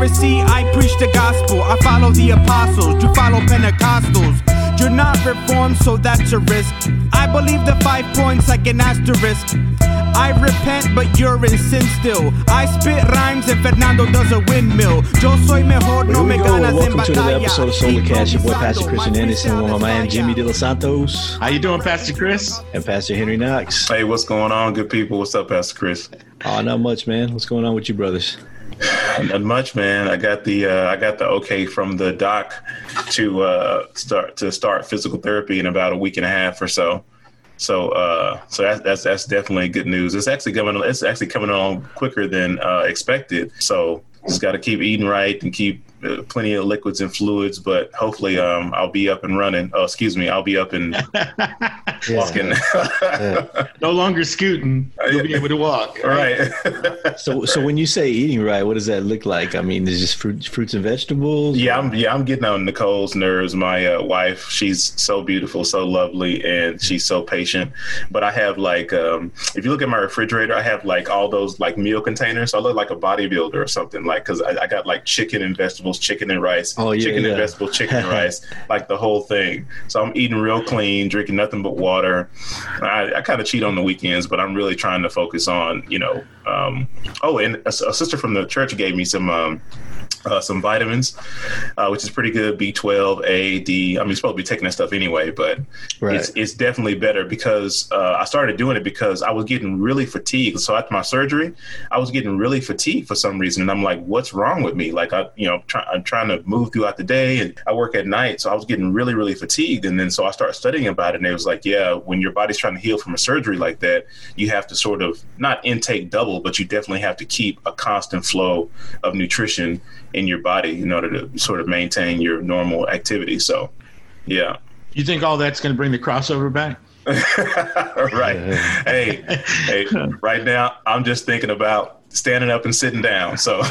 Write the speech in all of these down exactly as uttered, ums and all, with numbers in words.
Pharisee, I preach the gospel. I follow the apostles, you follow Pentecostals. You're not reformed, so that's a risk. I believe the five points like an asterisk. I repent, but you're in sin still. I spit rhymes and Fernando does a windmill. Yo soy mejor, no me ganas en Welcome to another batalla. episode of Solarcast. Your boy, Pastor Christian Anderson, with my man, Jimmy De Los Santos. How you doing, Pastor Chris? And Pastor Henry Knox. Hey, what's going on, good people? What's up, Pastor Chris? Oh, not much, man. What's going on with you brothers? Not much, man. I got the uh, I got the okay from the doc to uh, start to start physical therapy in about a week and a half or so. So, uh, so that's, that's that's definitely good news. It's actually coming. It's actually coming along quicker than uh, expected. So, just got to keep eating right and keep uh, plenty of liquids and fluids. But hopefully, um, I'll be up and running. Oh, excuse me, I'll be up and walking. Yeah. No longer scooting. You'll be able to walk. Right. So, so when you say eating right, what does that look like? I mean, is just fruit, fruits and vegetables? Yeah, I'm yeah, I'm getting on Nicole's nerves. My uh, wife, she's so beautiful, so lovely, and she's so patient. But I have like, um, if you look at my refrigerator, I have like all those like meal containers. So I look like a bodybuilder or something, like because I, I got like chicken and vegetables, chicken and rice, oh, yeah, chicken yeah. and vegetables, chicken and rice, like the whole thing. So I'm eating real clean, drinking nothing but water. I, I kind of cheat on the weekends, but I'm really trying to focus on, you know. Um, oh, and a, a sister from the church gave me some um, uh, some vitamins, uh, which is pretty good. B twelve, A, D. I mean, you're supposed to be taking that stuff anyway, but right. it's it's definitely better because uh, I started doing it because I was getting really fatigued. So after my surgery, I was getting really fatigued for some reason, and I'm like, what's wrong with me? Like I, you know, try, I'm trying to move throughout the day, and I work at night, so I was getting really, really fatigued. And then so I started studying about it, and it was like, yeah, when your body's trying to heal from a surgery like that, you have to sort of not intake double, but you definitely have to keep a constant flow of nutrition in your body in order to sort of maintain your normal activity. So, yeah. You think all that's going to bring the crossover back? Right. Hey, hey, right now, I'm just thinking about standing up and sitting down. So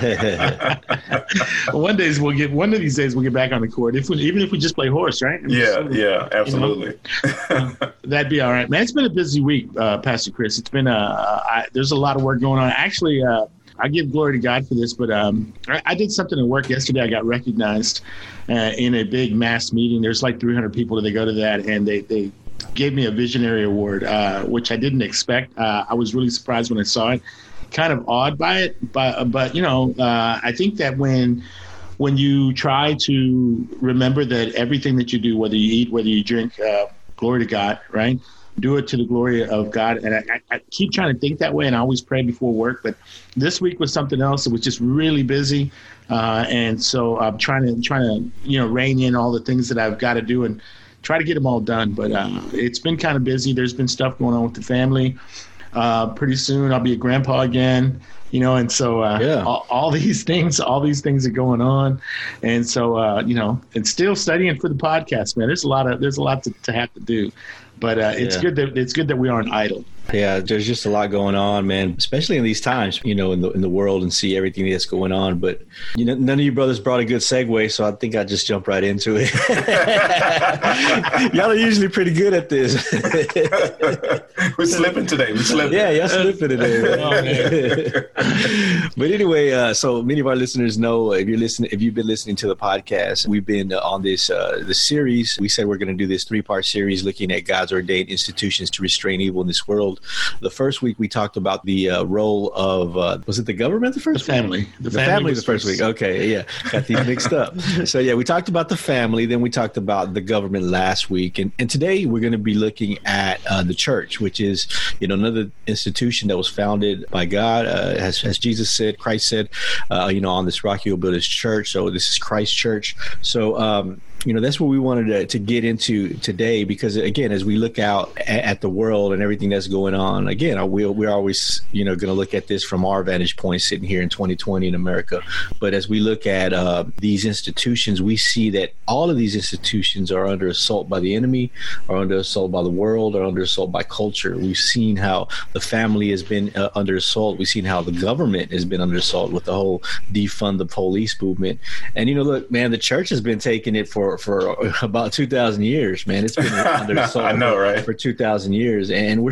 one days we'll get one of these days we'll get back on the court. If we, even if we just play horse, right? I mean, yeah, so, yeah, absolutely. You know, uh, that'd be all right, man. It's been a busy week, uh, Pastor Chris. It's been uh, I, there's a lot of work going on. Actually, uh, I give glory to God for this, but um, I, I did something at work yesterday. I got recognized uh, in a big mass meeting. There's like three hundred people that they go to that, and they they gave me a visionary award, uh, which I didn't expect. Uh, I was really surprised when I saw it. Kind of awed by it, but but you know, uh, I think that when when you try to remember that everything that you do, whether you eat, whether you drink, uh, glory to God, right? Do it to the glory of God. And I, I keep trying to think that way, and I always pray before work. But this week was something else. It was just really busy, uh, and so I'm trying to trying to you know rein in all the things that I've got to do and try to get them all done. But uh, it's been kind of busy. There's been stuff going on with the family. Uh, pretty soon I'll be a grandpa again, you know, and so uh, yeah. all, all these things, all these things are going on, and so uh, you know, and still studying for the podcast, man. There's a lot of there's a lot to, to have to do, but uh, it's yeah. good that it's good that we aren't idle. Yeah, there's just a lot going on, man, especially in these times, you know, in the in the world and see everything that's going on. But, you know, none of you brothers brought a good segue, so I think I just jump right into it. Y'all are usually pretty good at this. We're slipping today. We're slipping. Yeah, y'all slipping today. Man. Oh, man. But anyway, uh, so many of our listeners know, if you're listening, if you've been listening to the podcast, we've been uh, on this uh, this series. We said we're going to do this three-part series looking at God's ordained institutions to restrain evil in this world. The first week we talked about the uh, role of, uh, was it the government the first the family. week? The, the family, family the first week. Okay, yeah. Got these mixed up. So yeah, we talked about the family, then we talked about the government last week. And, and today we're going to be looking at uh, the church, which is, you know, another institution that was founded by God. Uh, as, as Jesus said, Christ said, uh, you know, on this rock he will build his church. So this is Christ's church. So, um, you know, that's what we wanted to, to get into today, because, again, as we look out at, at the world and everything that's going on, again, we're, we're always, you know, going to look at this from our vantage point sitting here in twenty twenty in America. But as we look at uh, these institutions, we see that all of these institutions are under assault by the enemy, are under assault by the world, are under assault by culture. We've seen how the family has been uh, under assault. We've seen how the government has been under assault with the whole defund the police movement. And, you know, look, man, the church has been taking it for for about two thousand years, man. It's been under assault I know, for, right? for two thousand years. And we're starting to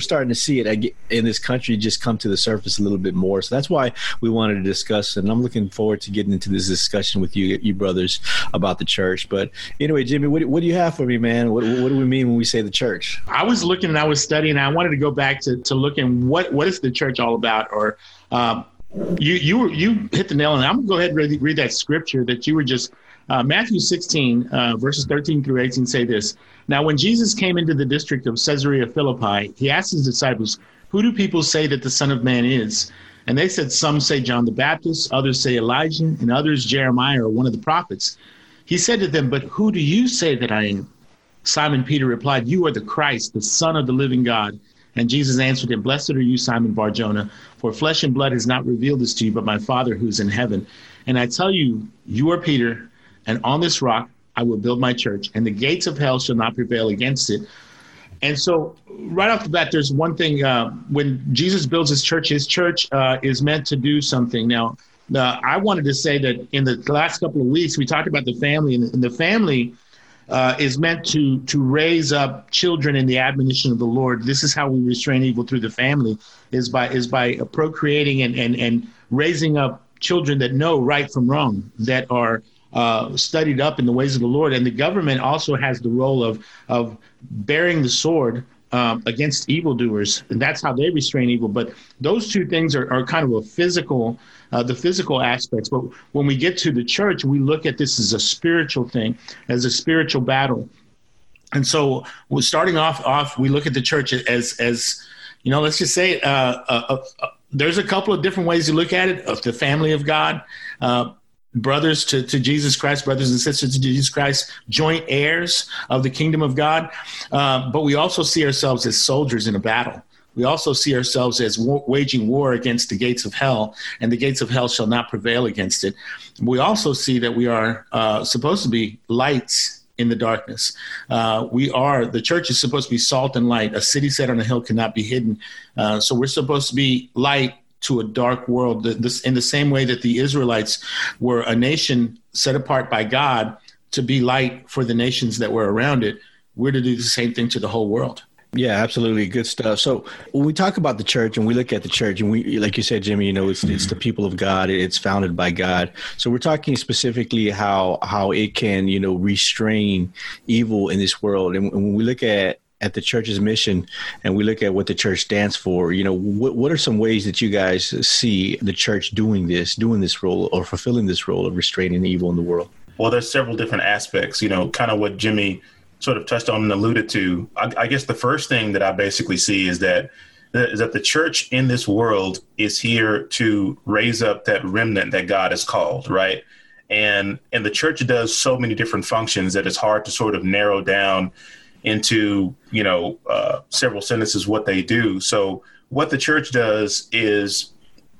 see it in this country just come to the surface a little bit more. So that's why we wanted to discuss, and I'm looking forward to getting into this discussion with you, you brothers, about the church. But anyway, Jimmy, what, what do you have for me, man? What, what do we mean when we say the church? I was looking and I was studying, and I wanted to go back to, to looking what, what is the church all about? Or um, you you were, you hit the nail on it. I'm going to go ahead and read, read that scripture that you were just, uh, Matthew sixteen, uh, verses thirteen through eighteen say this. Now, when Jesus came into the district of Caesarea Philippi, he asked his disciples, "Who do people say that the Son of Man is?" And they said, "Some say John the Baptist, others say Elijah, and others Jeremiah or one of the prophets." He said to them, "But who do you say that I am?" Simon Peter replied, "You are the Christ, the Son of the living God." And Jesus answered him, "Blessed are you, Simon Bar-Jonah, for flesh and blood has not revealed this to you, but my Father who's in heaven. And I tell you, you are Peter, and on this rock I will build my church, and the gates of hell shall not prevail against it." And so right off the bat, there's one thing. Uh, when Jesus builds his church, his church uh, is meant to do something. Now, uh, I wanted to say that in the last couple of weeks, we talked about the family, and, and the family uh, is meant to to raise up children in the admonition of the Lord. This is how we restrain evil through the family, is by is by procreating and and, and raising up children that know right from wrong, that are uh, studied up in the ways of the Lord. And the government also has the role of of bearing the sword um, against evildoers, and that's how they restrain evil. But those two things are, are kind of a physical, uh, the physical aspects. But when we get to the church, we look at this as a spiritual thing, as a spiritual battle. And so we're starting off, off, we look at the church as, as you know, let's just say uh, uh, uh, there's a couple of different ways to look at it, of the family of God, uh, brothers to, to Jesus Christ, brothers and sisters to Jesus Christ, joint heirs of the kingdom of God. Uh, but we also see ourselves as soldiers in a battle. We also see ourselves as war, waging war against the gates of hell, and the gates of hell shall not prevail against it. We also see that we are uh, supposed to be lights in the darkness. Uh, we are, the church is supposed to be salt and light. A city set on a hill cannot be hidden. Uh, so we're supposed to be light to a dark world, this, in the same way that the Israelites were a nation set apart by God to be light for the nations that were around it. We're to do the same thing to the whole world. Yeah, absolutely. Good stuff. So when we talk about the church and we look at the church, and we, like you said, Jimmy, you know, it's it's the people of God. It's founded by God. So we're talking specifically how how it can, you know, restrain evil in this world. And when we look at at the church's mission and we look at what the church stands for, you know, what what are some ways that you guys see the church doing this, doing this role, or fulfilling this role of restraining evil in the world? Well, there's several different aspects, you know, kind of what Jimmy sort of touched on and alluded to. I, I guess the first thing that I basically see is that is that the church in this world is here to raise up that remnant that God has called, right? And and the church does so many different functions that it's hard to sort of narrow down into, you know, uh, several sentences what they do. So what the church does is,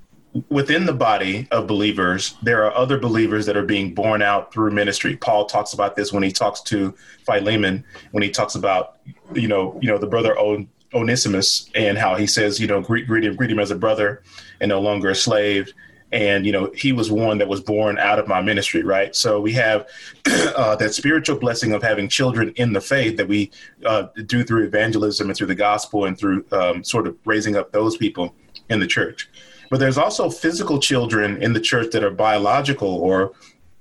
within the body of believers, there are other believers that are being born out through ministry. Paul talks about this when he talks to Philemon, when he talks about, you know, you know, the brother On- Onesimus, and how he says, you know, greet, greet him, greet him as a brother and no longer a slave. And, you know, he was one that was born out of my ministry, right? So we have uh, that spiritual blessing of having children in the faith that we uh, do through evangelism and through the gospel and through um, sort of raising up those people in the church. But there's also physical children in the church that are biological or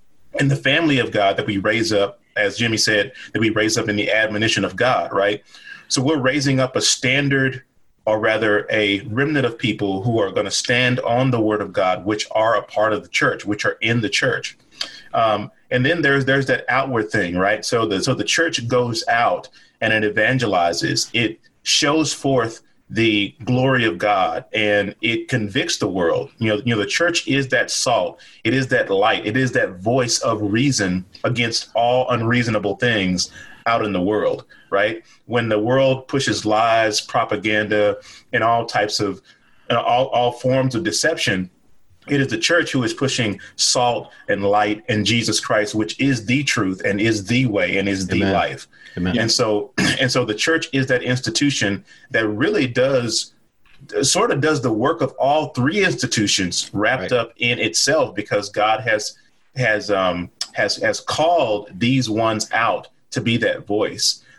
in the family of God that we raise up, as Jimmy said, that we raise up in the admonition of God, right? So we're raising up a standard, or rather a remnant of people who are going to stand on the word of God, which are a part of the church, which are in the church. Um, and then there's there's that outward thing, right? So the so the church goes out and it evangelizes. It shows forth the glory of God, and it convicts the world. You know, you know, the church is that salt. It is that light. It is that voice of reason against all unreasonable things out in the world, right? When the world pushes lies, propaganda, and all types of, uh, all, all forms of deception, it is the church who is pushing salt and light and Jesus Christ, which is the truth and is the way and is the Amen. Life. Amen. And so, and so the church is that institution that really does sort of does the work of all three institutions wrapped right. up in itself, because God has, has, um, has, has called these ones out to be that voice.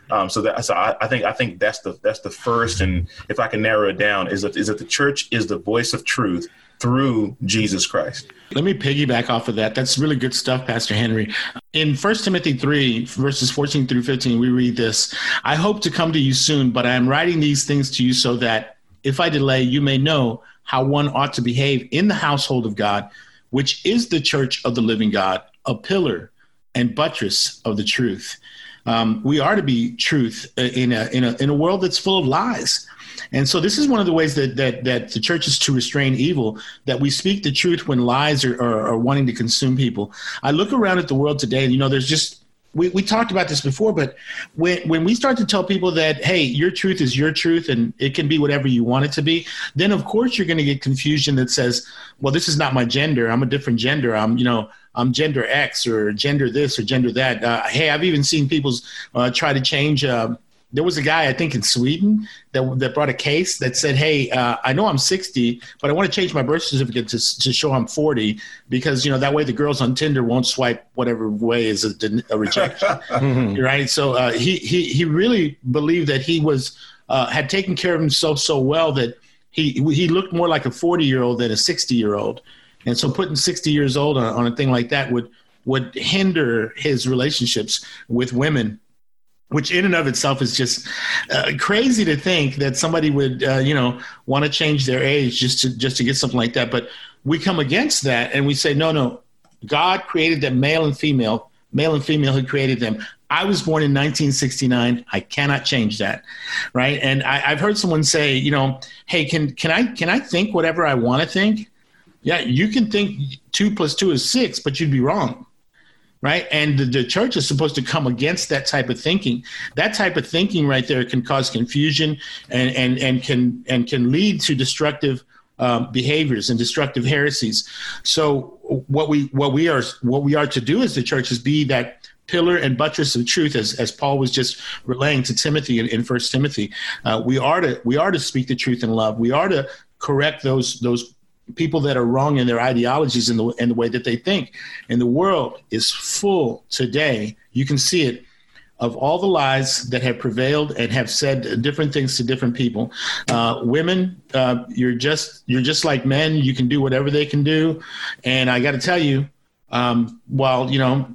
Um, so that so I, I think I think that's the that's the first, and if I can narrow it down, is that is that the church is the voice of truth through Jesus Christ. Let me piggyback off of that. That's really good stuff, Pastor Henry. In First Timothy three, verses fourteen through fifteen, we read this: I hope to come to you soon, but I am writing these things to you so that if I delay, you may know how one ought to behave in the household of God, which is the church of the living God, a pillar and buttress of the truth. Um, we are to be truth in a, in a in a world that's full of lies. And so this is one of the ways that that that the church is to restrain evil, that we speak the truth when lies are, are, are wanting to consume people. I look around at the world today, and, you know, there's just, we, we talked about this before, but when, when we start to tell people that, hey, your truth is your truth and it can be whatever you want it to be, then of course you're going to get confusion that says, well, this is not my gender. I'm a different gender. I'm, you know, I'm gender X or gender this or gender that. Uh, hey, I've even seen people uh, try to change. Uh, there was a guy, I think in Sweden, that that brought a case that said, hey, uh, I know I'm sixty, but I want to change my birth certificate to to show I'm forty because, you know, that way the girls on Tinder won't swipe whatever way is a, a rejection. Mm-hmm. Right. So uh, he, he, he really believed that he was uh, had taken care of himself so well that he he looked more like a forty year old than a sixty year old. And so putting sixty years old on, on a thing like that would would hinder his relationships with women, which in and of itself is just uh, crazy to think that somebody would, uh, you know, want to change their age just to just to get something like that. But we come against that and we say, no, no, God created them male and female, male and female, He created them. I was born in nineteen sixty-nine. I cannot change that. Right. And I, I've heard someone say, you know, hey, can can I can I think whatever I want to think? Yeah, you can think two plus two is six, but you'd be wrong. Right. And the, the church is supposed to come against that type of thinking. That type of thinking right there can cause confusion and, and, and can and can lead to destructive um, behaviors and destructive heresies. So what we what we are what we are to do as the church is be that pillar and buttress of truth, as as Paul was just relaying to Timothy in, in First Timothy. Uh, we are to we are to speak the truth in love. We are to correct those those. people that are wrong in their ideologies and the, and the way that they think. And the world is full today, you can see it, of all the lies that have prevailed and have said different things to different people. Uh, women, uh, you're just you're just like men. You can do whatever they can do. And I got to tell you, um, while, you know,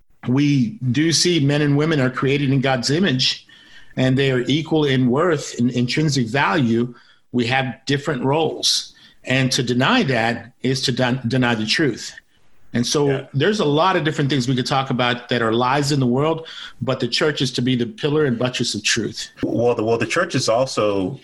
we do see men and women are created in God's image and they are equal in worth and intrinsic value, we have different roles. And to deny that is to den- deny the truth. And so yeah. There's a lot of different things we could talk about that are lies in the world, but the church is to be the pillar and buttress of truth. Well, the, well, the church is also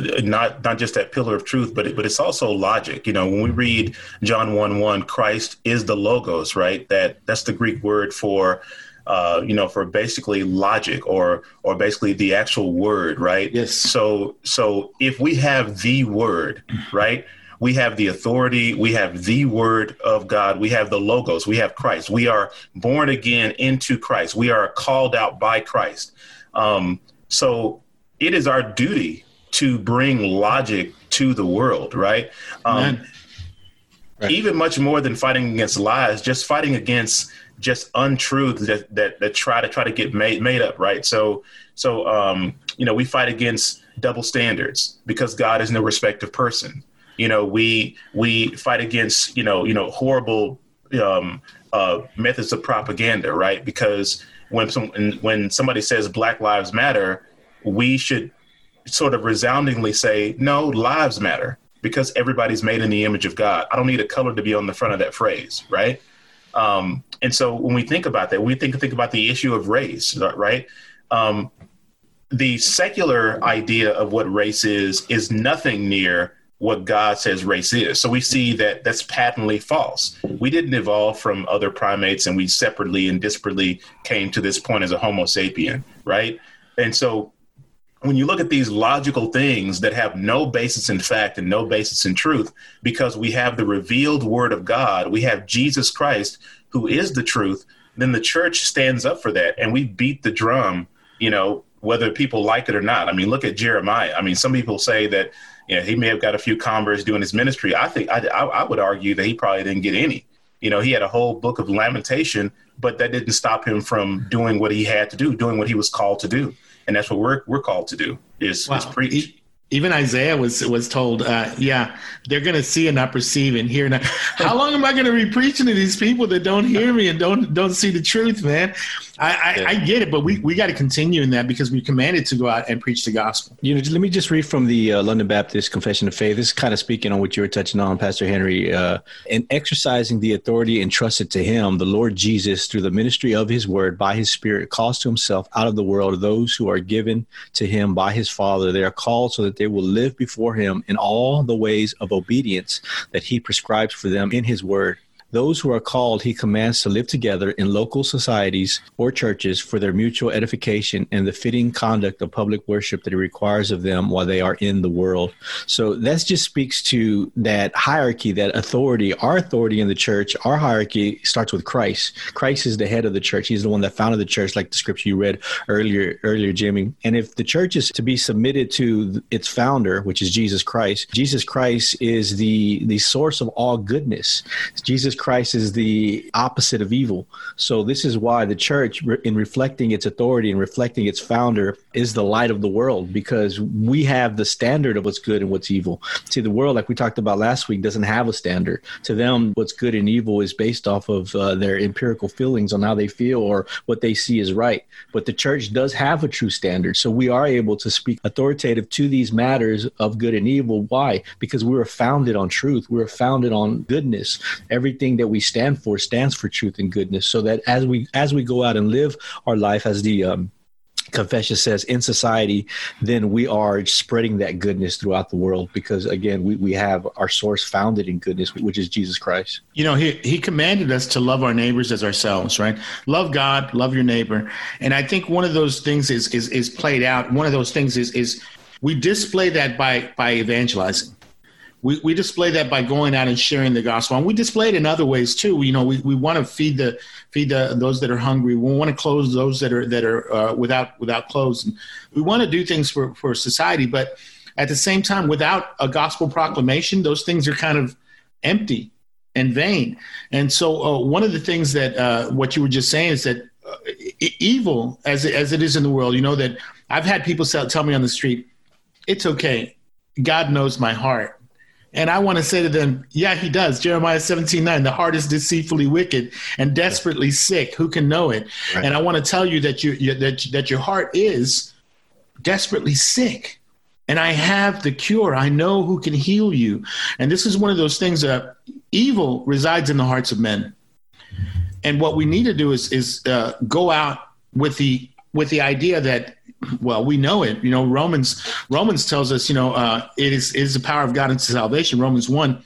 not not just that pillar of truth, but it, but it's also logic. You know, when we read John one one, Christ is the logos, right? That that's the Greek word for Uh, you know, for basically logic or or basically the actual word, right? Yes. So so if we have the word, right, we have the authority, we have the word of God, we have the logos, we have Christ. We are born again into Christ. We are called out by Christ. Um, so it is our duty to bring logic to the world, right? Um, right. Even much more than fighting against lies, just fighting against just untruths that, that that try to try to get made made up, right? So so um, you know, we fight against double standards because God is no respecter of person. You know, we we fight against you know you know horrible um, uh, methods of propaganda, right? Because when some when somebody says Black Lives Matter, we should sort of resoundingly say no, lives matter because everybody's made in the image of God. I don't need a color to be on the front of that phrase, right? Um, and so when we think about that, we think think about the issue of race, right? Um, the secular idea of what race is is nothing near what God says race is. So we see that that's patently false. We didn't evolve from other primates and we separately and disparately came to this point as a Homo sapien, right? And so when you look at these logical things that have no basis in fact and no basis in truth, because we have the revealed word of God, we have Jesus Christ, who is the truth, then the church stands up for that. And we beat the drum, you know, whether people like it or not. I mean, look at Jeremiah. I mean, some people say that, you know, he may have got a few converts doing his ministry. I think I, I, I would argue that he probably didn't get any. You know, he had a whole book of lamentation, but that didn't stop him from doing what he had to do, doing what he was called to do. and that's what we're we're called to do is, wow. is preach. E- Even Isaiah was was told, uh, yeah, they're going to see and not perceive and hear not. How long am I going to be preaching to these people that don't hear me and don't don't see the truth, man? I, I, yeah. I get it, but we, we got to continue in that because we're commanded to go out and preach the gospel. You know, let me just read from the uh, London Baptist Confession of Faith. This is kind of speaking on what you were touching on, Pastor Henry. Uh, in exercising the authority entrusted to him, the Lord Jesus, through the ministry of his word, by his Spirit, calls to himself out of the world those who are given to him by his Father. They are called so that they will live before him in all the ways of obedience that he prescribes for them in his word. Those who are called, he commands to live together in local societies or churches for their mutual edification and the fitting conduct of public worship that he requires of them while they are in the world. So that just speaks to that hierarchy, that authority. Our authority in the church, our hierarchy starts with Christ. Christ is the head of the church. He's the one that founded the church, like the scripture you read earlier, earlier, Jimmy. And if the church is to be submitted to its founder, which is Jesus Christ, Jesus Christ is the, the source of all goodness. Jesus Christ is the opposite of evil. So this is why the church, in reflecting its authority and reflecting its founder, is the light of the world, because we have the standard of what's good and what's evil. See, the world, like we talked about last week, doesn't have a standard. To them, what's good and evil is based off of uh, their empirical feelings on how they feel or what they see is right. But the church does have a true standard. So we are able to speak authoritative to these matters of good and evil. Why? Because we were founded on truth. We were founded on goodness. Everything that we stand for stands for truth and goodness, so that as we as we go out and live our life, as the um, confession says, in society, then we are spreading that goodness throughout the world, because again, we, we have our source founded in goodness, which is Jesus Christ. You know, he he commanded us to love our neighbors as ourselves, right? Love God, love your neighbor. And I think one of those things is is is played out. One of those things is is we display that by by evangelizing. We we display that by going out and sharing the gospel, and we display it in other ways too. You know, we, we want to feed the feed the those that are hungry. We want to clothe those that are that are uh, without without clothes. And we want to do things for, for society, but at the same time, without a gospel proclamation, those things are kind of empty and vain. And so, uh, one of the things that uh, what you were just saying is that uh, evil, as it, as it is in the world, you know, that I've had people tell me on the street, "It's okay, God knows my heart." And I want to say to them, yeah, he does. Jeremiah seventeen nine, the heart is deceitfully wicked and desperately sick. Who can know it? Right. And I want to tell you that you, you that, that your heart is desperately sick. And I have the cure. I know who can heal you. And this is one of those things that evil resides in the hearts of men. And what we need to do is, is uh, go out with the with the idea that, well, we know it. You know, Romans Romans tells us, you know, uh, it is, it is the power of God unto salvation. Romans one.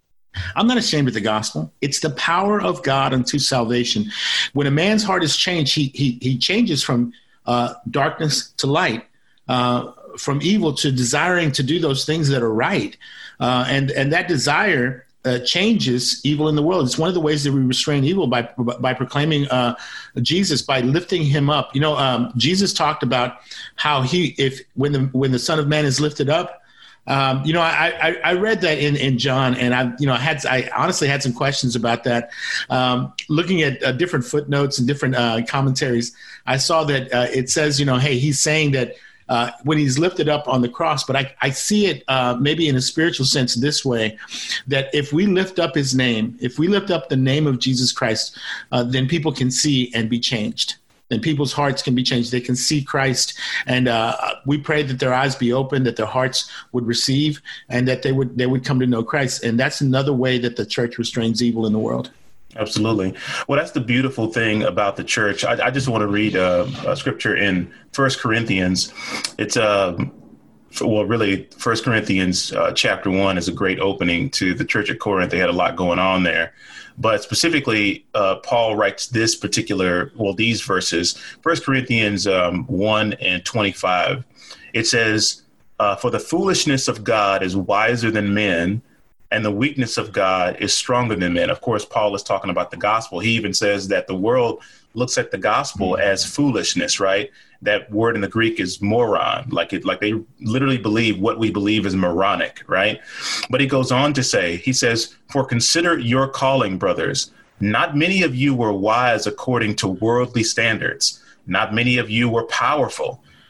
I'm not ashamed of the gospel. It's the power of God unto salvation. When a man's heart is changed, he he he changes from uh, darkness to light, uh, from evil to desiring to do those things that are right, uh, and and that desire Uh, changes evil in the world. It's one of the ways that we restrain evil by by proclaiming uh, Jesus, by lifting him up. You know, um, Jesus talked about how he, if when the when the Son of Man is lifted up. Um, you know, I, I I read that in in John, and I you know I had I honestly had some questions about that. Um, looking at uh, different footnotes and different uh, commentaries, I saw that uh, it says, you know, hey, he's saying that. Uh, when he's lifted up on the cross. But I, I see it uh, maybe in a spiritual sense this way, that if we lift up his name, if we lift up the name of Jesus Christ, uh, then people can see and be changed. Then people's hearts can be changed. They can see Christ. And uh, we pray that their eyes be open, that their hearts would receive, and that they would they would come to know Christ. And that's another way that the church restrains evil in the world. Absolutely. Well, that's the beautiful thing about the church. I, I just want to read a, a scripture in First Corinthians. It's uh, well, really, First Corinthians uh, chapter one is a great opening to the church at Corinth. They had a lot going on there. But specifically, uh, Paul writes this particular, well, these verses, First Corinthians um, one and twenty-five. It says, uh, for the foolishness of God is wiser than men, and the weakness of God is stronger than men. Of course, Paul is talking about the gospel. He even says that the world looks at the gospel mm-hmm. as foolishness, right? That word in the Greek is moron, like it, like they literally believe what we believe is moronic, right? But he goes on to say, he says, for consider your calling, brothers. Not many of you were wise according to worldly standards. Not many of you were powerful.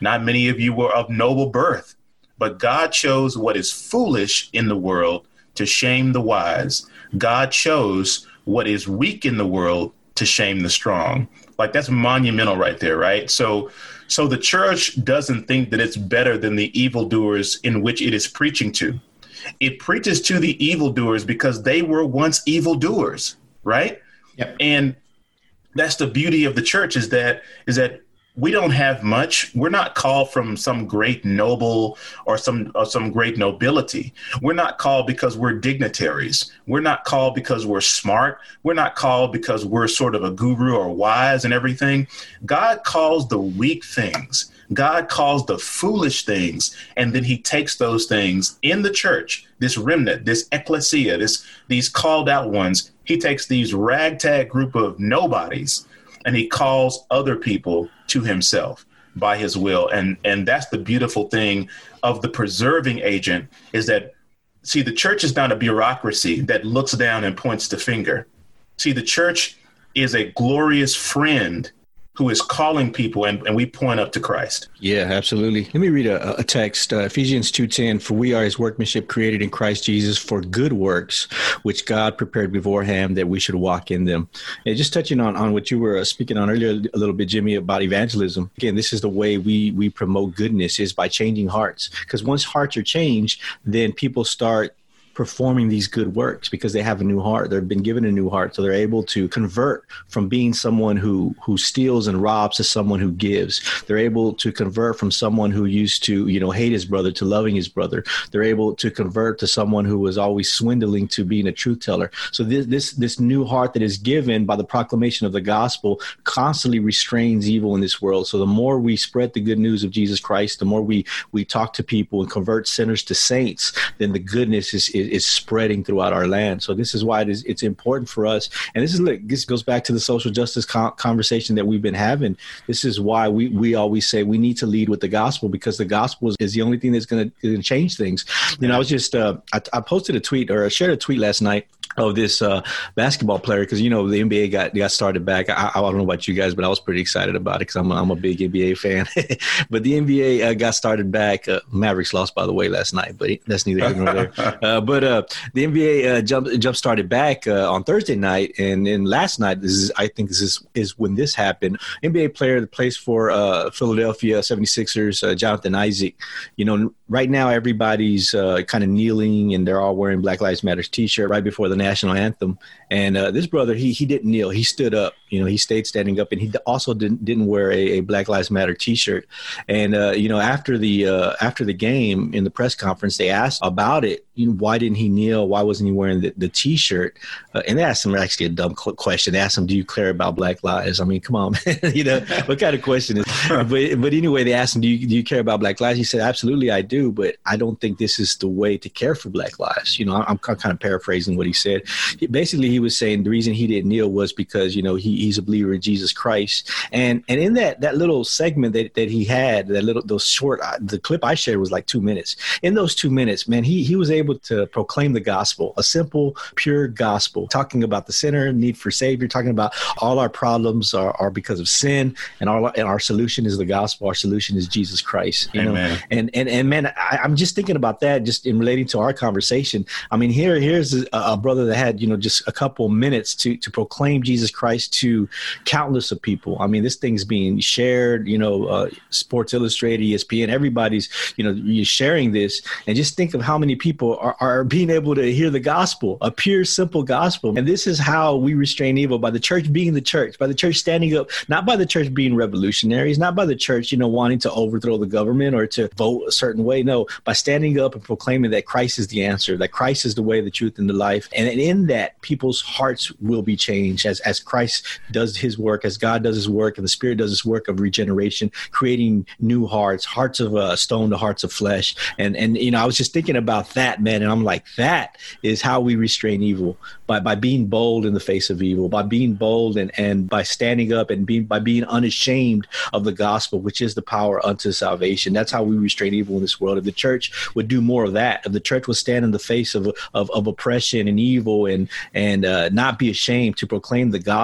Not many of you were of noble birth, but God chose what is foolish in the world to shame the wise. God chose what is weak in the world to shame the strong. Like, that's monumental right there, right? So, so the church doesn't think that it's better than the evildoers in which it is preaching to. It preaches to the evildoers because they were once evildoers, right? Yep. And that's the beauty of the church, is that is that we don't have much. We're not called from some great noble or some or some great nobility. We're not called because we're dignitaries. We're not called because we're smart. We're not called because we're sort of a guru or wise and everything. God calls the weak things. God calls the foolish things, and then he takes those things in the church, this remnant, this ecclesia, this these called out ones. He takes these ragtag group of nobodies, and he calls other people to himself by his will. And, and that's the beautiful thing of the preserving agent, is that, see, the church is not a bureaucracy that looks down and points the finger. See, the church is a glorious friend who is calling people, and, and we point up to Christ. Yeah, absolutely. Let me read a, a text, uh, Ephesians two ten, for we are his workmanship created in Christ Jesus for good works, which God prepared beforehand that we should walk in them. And just touching on, on what you were speaking on earlier a little bit, Jimmy, about evangelism. Again, this is the way we, we promote goodness, is by changing hearts. Because once hearts are changed, then people start performing these good works because they have a new heart. They've been given a new heart. So they're able to convert from being someone who, who steals and robs to someone who gives. They're able to convert from someone who used to, you know, hate his brother to loving his brother. They're able to convert to someone who was always swindling to being a truth teller. So this, this, this new heart that is given by the proclamation of the gospel constantly restrains evil in this world. So the more we spread the good news of Jesus Christ, the more we, we talk to people and convert sinners to saints, then the goodness is, is is spreading throughout our land. So this is why it is, it's important for us. And this is look, this goes back to the social justice con- conversation that we've been having. This is why we, we always say we need to lead with the gospel, because the gospel is, is the only thing that's going to change things. You know, I was just, uh, I, I posted a tweet, or I shared a tweet last night of this uh, basketball player, because, you know, the N B A got got started back. I, I don't know about you guys, but I was pretty excited about it because I'm, I'm a big N B A fan. But the N B A uh, got started back. Uh, Mavericks lost, by the way, last night, but that's neither here nor there. Uh, but uh, the N B A uh, jump jump started back uh, on Thursday night, and then last night, this is I think this is is when this happened. N B A player that plays for uh, Philadelphia seventy-sixers, uh, Jonathan Isaac. You know, right now everybody's uh, kind of kneeling, and they're all wearing Black Lives Matter t-shirt right before the national anthem. And uh, this brother, he he didn't kneel. He stood up. You know, he stayed standing up, and he also didn't didn't wear a, a Black Lives Matter t-shirt. And uh, you know, after the uh, after the game in the press conference, they asked about it. You know, why didn't he kneel? Why wasn't he wearing the, the t-shirt? Uh, and they asked him actually a dumb question. They asked him, "Do you care about Black lives?" I mean, come on, man. You know, what kind of question is? But but anyway, they asked him, "Do you do you care about Black lives?" He said, "Absolutely, I do, but I don't think this is the way to care for Black lives." You know, I'm, I'm kind of paraphrasing what he said. He, basically, he was saying the reason he didn't kneel was because, you know, he, he's a believer in Jesus Christ. And and in that that little segment that, that he had, that little those short, the clip I shared was like two minutes. In those two minutes, man, he he was able to proclaim the gospel, a simple, pure gospel, talking about the sinner, need for Savior, talking about all our problems are, are because of sin, and our and our solution is the gospel. Our solution is Jesus Christ. You Amen. know, and and and man, I, I'm just thinking about that, just in relating to our conversation. I mean, here here's a, a brother that had, you know, just a couple minutes to to proclaim Jesus Christ to countless of people. I mean, this thing's being shared. You know, uh, Sports Illustrated, E S P N, everybody's, you know, you're sharing this, and just think of how many people are, are being able to hear the gospel, a pure, simple gospel. And this is how we restrain evil, by the church being the church, by the church standing up, not by the church being revolutionaries, not by the church, you know, wanting to overthrow the government or to vote a certain way. No, by standing up and proclaiming that Christ is the answer, that Christ is the way, the truth, and the life. And in that, people's hearts will be changed as, as Christ does his work, as God does his work, and the Spirit does his work of regeneration, creating new hearts, hearts of uh, stone to hearts of flesh. And, and, you know, I was just thinking about that, man. And I'm like, that is how we restrain evil, by, by being bold in the face of evil, by being bold and, and by standing up and being, by being unashamed of the gospel, which is the power unto salvation. That's how we restrain evil in this world. If the church would do more of that, if the church would stand in the face of, of, of oppression and evil and, and uh, not be ashamed to proclaim the gospel,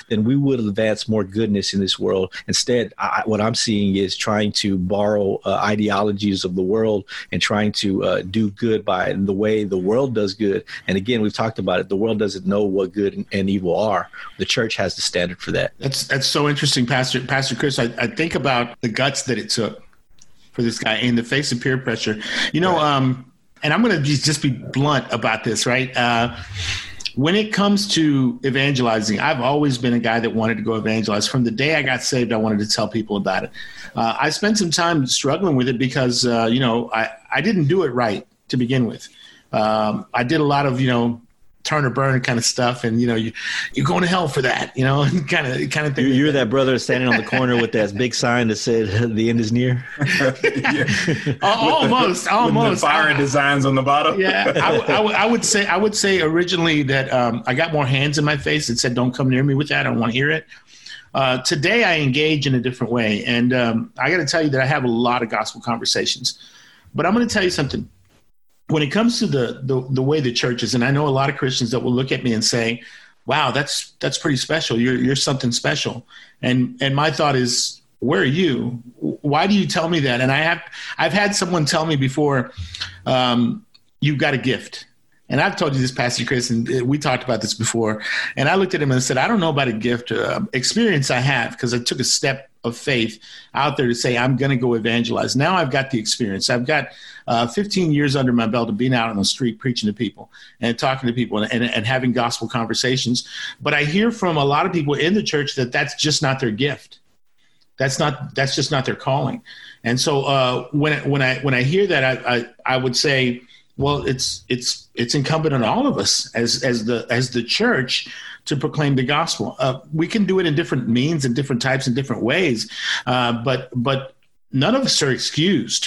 then we would advance more goodness in this world. Instead, I, what I'm seeing is trying to borrow uh, ideologies of the world and trying to uh, do good by the way the world does good. And again, we've talked about it. The world doesn't know what good and, and evil are. The church has the standard for that. That's that's so interesting, Pastor Pastor Chris. I, I think about the guts that it took for this guy in the face of peer pressure. You know, right. um, and I'm going to just be blunt about this, right? Uh, when it comes to evangelizing, I've always been a guy that wanted to go evangelize. From the day I got saved, I wanted to tell people about it. Uh, I spent some time struggling with it because, uh, you know, I, I didn't do it right to begin with. Um, I did a lot of, you know, turn or burn kind of stuff. And, you know, you, you're going to hell for that, you know, kind of kind of thing. You're that brother standing on the corner with that big sign that said the end is near. almost, almost. With the fire I, designs on the bottom. Yeah. I, I, I would say, I would say originally that um, I got more hands in my face that said, don't come near me with that. I don't want to hear it. Uh, today I engage in a different way. And um, I got to tell you that I have a lot of gospel conversations, but I'm going to tell you something. When it comes to the, the the way the church is, and I know a lot of Christians that will look at me and say, wow, that's that's pretty special. You're you're something special. And and my thought is, where are you? Why do you tell me that? And I have I've had someone tell me before, um, you've got a gift. And I've told you this, Pastor Chris, and we talked about this before. And I looked at him and said, I don't know about a gift. Uh, experience I have, because I took a step of faith out there to say, I'm going to go evangelize. Now I've got the experience. I've got uh, fifteen years under my belt of being out on the street preaching to people and talking to people and, and, and having gospel conversations. But I hear from a lot of people in the church that that's just not their gift. That's not, that's just not their calling. And so uh, when, when I, when I hear that, I, I, I would say, well, it's, it's, it's incumbent on all of us as, as the, as the church to proclaim the gospel. Uh, we can do it in different means and different types and different ways. Uh, but, but none of us are excused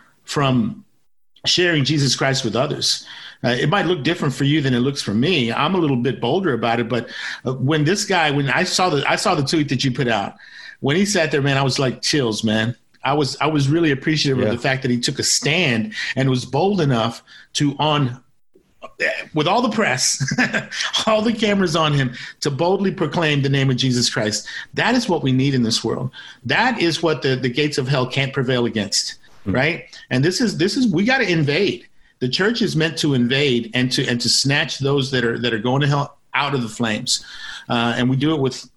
from sharing Jesus Christ with others. Uh, it might look different for you than it looks for me. I'm a little bit bolder about it, but uh, when this guy, when I saw the, I saw the tweet that you put out, when he sat there, man, I was like chills, man. I was, I was really appreciative yeah. of the fact that he took a stand and was bold enough to, on, with all the press, all the cameras on him, to boldly proclaim the name of Jesus Christ. That is what we need in this world. That is what the, the gates of hell can't prevail against, mm-hmm. right? And this is, this is, we got to invade. The church is meant to invade and to, and to snatch those that are, that are going to hell out of the flames. Uh, and we do it with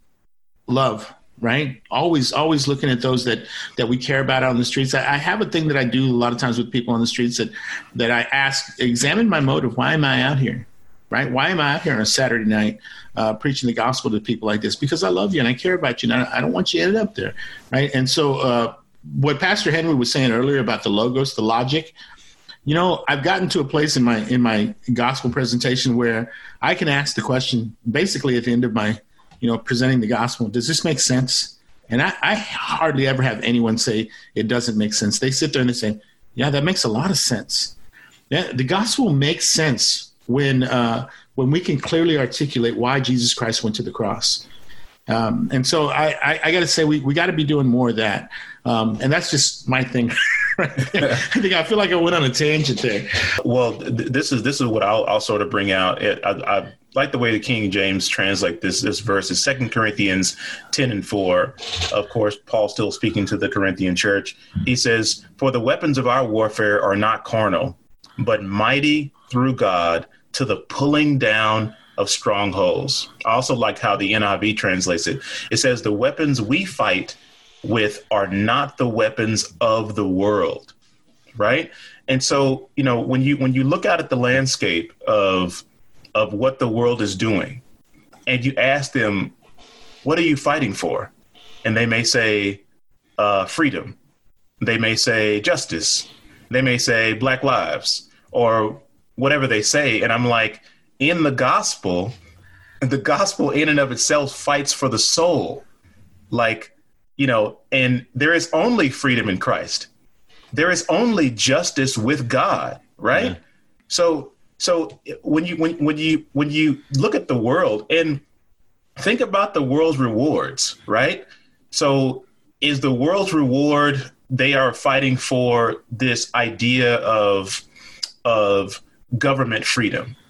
love. Right. Always, always looking at those that, that we care about out on the streets. I, I have a thing that I do a lot of times with people on the streets that, that I ask, examine my motive. Why am I out here? Right. Why am I out here on a Saturday night uh, preaching the gospel to people like this? Because I love you and I care about you. And I, I don't want you to end up there. Right. And so uh, what Pastor Henry was saying earlier about the logos, the logic, you know, I've gotten to a place in my, in my gospel presentation where I can ask the question basically at the end of my, you know, presenting the gospel, does this make sense? And I, I hardly ever have anyone say it doesn't make sense. They sit there and they say, yeah, that makes a lot of sense. Yeah, the gospel makes sense when uh, when we can clearly articulate why Jesus Christ went to the cross. Um, and so I, I, I got to say, we, we got to be doing more of that. Um, and that's just my thing. Right there. I think I feel like I went on a tangent there. Well, th- this is this is what I'll, I'll sort of bring out. It, I, I like the way the King James translate this this verse is Second Corinthians ten and four. Of course, Paul still speaking to the Corinthian church. He says, "For the weapons of our warfare are not carnal, but mighty through God to the pulling down of strongholds." I also like how the N I V translates it. It says, "The weapons we fight with are not the weapons of the world." Right. And so, you know, when you when you look out at the landscape of of what the world is doing and you ask them, what are you fighting for? And they may say uh, freedom. They may say justice. They may say Black lives or whatever they say. And I'm like, in the gospel, the gospel in and of itself fights for the soul. Like, you know, and there is only freedom in Christ. There is only justice with God, right? Yeah. So, so when you when when you when you look at the world and think about the world's rewards, right? So, is the world's reward they are fighting for this idea of of government freedom,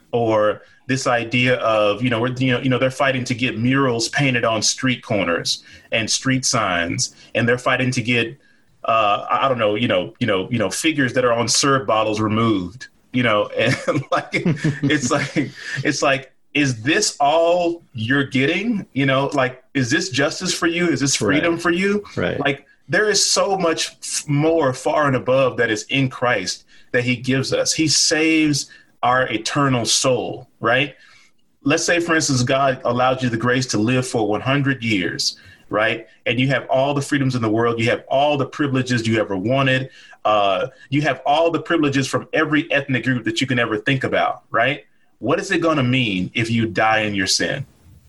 or this idea of, you know, we're, you know, you know, they're fighting to get murals painted on street corners and street signs, and they're fighting to get, uh, I don't know, you know, you know, you know, figures that are on syrup bottles removed, you know, and like, it's like, it's like, is this all you're getting? You know, like, is this justice for you? Is this freedom right. for you? Right. Like, there is so much more far and above that is in Christ that he gives us. He saves our eternal soul, right? Let's say, for instance, God allowed you the grace to live for one hundred years, right? And you have all the freedoms in the world. You have all the privileges you ever wanted. Uh, you have all the privileges from every ethnic group that you can ever think about, right? What is it going to mean if you die in your sin?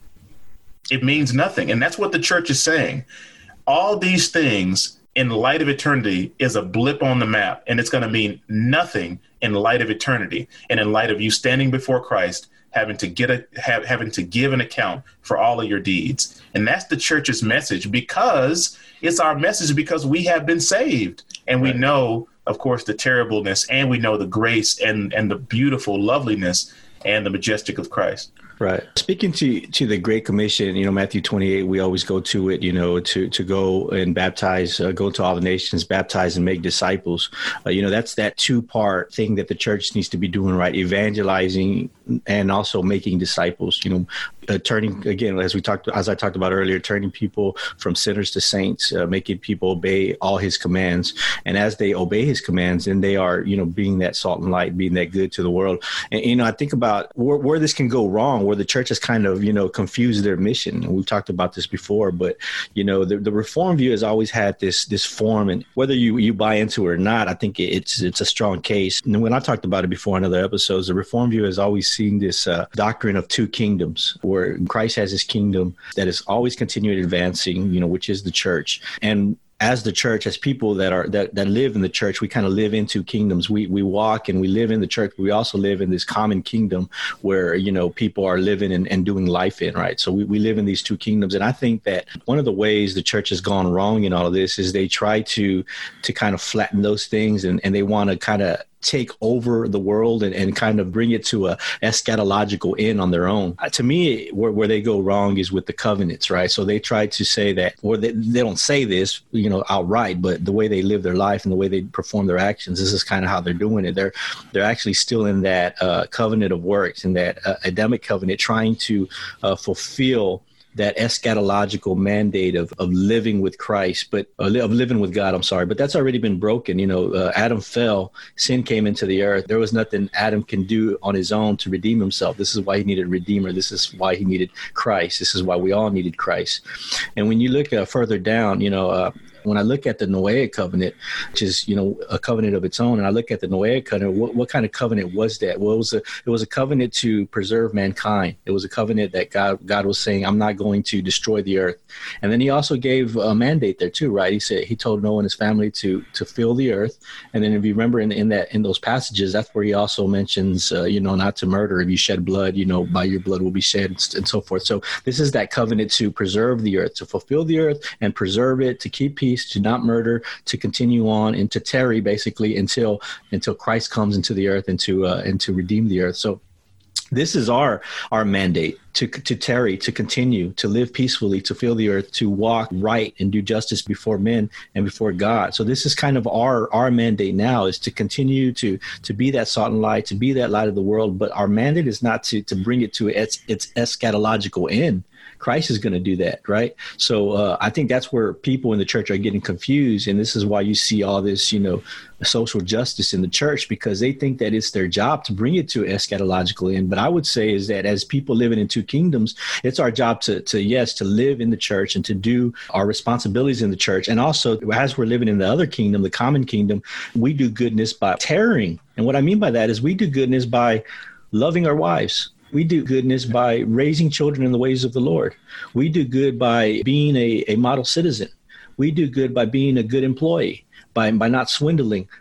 It means nothing. And that's what the church is saying. All these things in light of eternity is a blip on the map, and it's going to mean nothing in light of eternity and in light of you standing before Christ, having to get a have, having to give an account for all of your deeds. And that's the church's message, because it's our message because we have been saved, and we right. know, of course, the terribleness, and we know the grace and and the beautiful loveliness and the majestic of Christ. Right. Speaking to to the Great Commission, you know, Matthew twenty-eight, we always go to it, you know, to to go and baptize, uh, go to all the nations, baptize and make disciples. Uh, you know, that's that two part thing that the church needs to be doing, right? Evangelizing and also making disciples, you know, uh, turning, again, as we talked, as I talked about earlier, turning people from sinners to saints, uh, making people obey all his commands. And as they obey his commands, then they are, you know, being that salt and light, being that good to the world. And, you know, I think about where, where this can go wrong, where the church has kind of, you know, confused their mission. And we've talked about this before, but, you know, the, the Reformed view has always had this this form, and whether you, you buy into it or not, I think it's it's a strong case. And when I talked about it before in other episodes, the Reformed view has always seen this uh, doctrine of two kingdoms, where Christ has his kingdom that is always continuing advancing, you know, which is the church. And as the church, as people that are that, that live in the church, we kind of live in two kingdoms. We we walk and we live in the church, but we also live in this common kingdom where, you know, people are living and, and doing life in, right? So we, we live in these two kingdoms. And I think that one of the ways the church has gone wrong in all of this is they try to to kind of flatten those things, and, and they want to kind of take over the world and, and kind of bring it to a eschatological end on their own. Uh, to me, where, where they go wrong is with the covenants, right? So they try to say that, or they, they don't say this, you know, outright, but the way they live their life and the way they perform their actions, this is kind of how they're doing it. They're they're actually still in that uh, covenant of works, in that uh, Adamic covenant, trying to uh, fulfill that eschatological mandate of, of living with Christ, but uh, of living with God, I'm sorry, but that's already been broken. You know, uh, Adam fell, sin came into the earth. There was nothing Adam can do on his own to redeem himself. This is why he needed a redeemer. This is why he needed Christ. This is why we all needed Christ. And when you look uh, further down, you know, uh, when I look at the Noahic covenant, which is, you know, a covenant of its own, and I look at the Noahic covenant, what, what kind of covenant was that? Well, it was a it was a covenant to preserve mankind. It was a covenant that God God was saying, I'm not going to destroy the earth. And then he also gave a mandate there too, right? He said he told Noah and his family to to fill the earth. And then if you remember in, in that in those passages, that's where he also mentions, uh, you know, not to murder. If you shed blood, you know, by your blood will be shed, and so forth. So this is that covenant to preserve the earth, to fulfill the earth and preserve it, to keep peace, to not murder, to continue on, and to tarry basically until until Christ comes into the earth and to uh, and to redeem the earth. So this is our our mandate, to to tarry, to continue, to live peacefully, to fill the earth, to walk right and do justice before men and before God. So this is kind of our our mandate now, is to continue to to be that salt and light, to be that light of the world. But our mandate is not to to bring it to its its eschatological end. Christ is going to do that, right? So uh, I think that's where people in the church are getting confused. And this is why you see all this, you know, social justice in the church, because they think that it's their job to bring it to eschatological end. But I would say is that as people living in two kingdoms, it's our job to, to, yes, to live in the church and to do our responsibilities in the church. And also, as we're living in the other kingdom, the common kingdom, we do goodness by tarrying. And what I mean by that is we do goodness by loving our wives. We do goodness by raising children in the ways of the Lord. We do good by being a, a model citizen. We do good by being a good employee, by, by not swindling,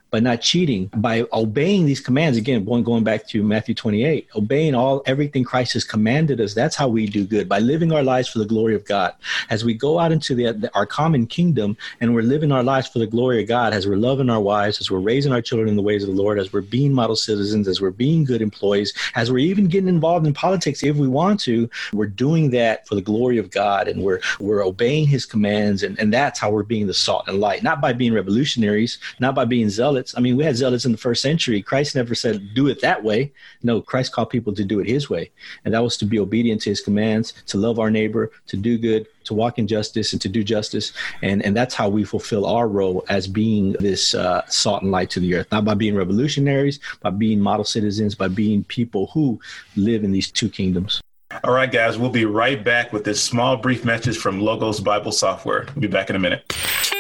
by not cheating, by obeying these commands. Again, going, going back to Matthew twenty-eight, obeying all everything Christ has commanded us. That's how we do good, by living our lives for the glory of God. As we go out into the, the, our common kingdom and we're living our lives for the glory of God, as we're loving our wives, as we're raising our children in the ways of the Lord, as we're being model citizens, as we're being good employees, as we're even getting involved in politics if we want to, we're doing that for the glory of God, and we're we're obeying his commands, and, and that's how we're being the salt and light, not by being revolutionaries, not by being zealots. I mean, we had zealots in the first century. Christ never said, do it that way. No, Christ called people to do it his way. And that was to be obedient to his commands, to love our neighbor, to do good, to walk in justice, and to do justice. And, and that's how we fulfill our role as being this uh, salt and light to the earth, not by being revolutionaries, by being model citizens, by being people who live in these two kingdoms. All right, guys, we'll be right back with this small, brief message from Logos Bible Software. We'll be back in a minute.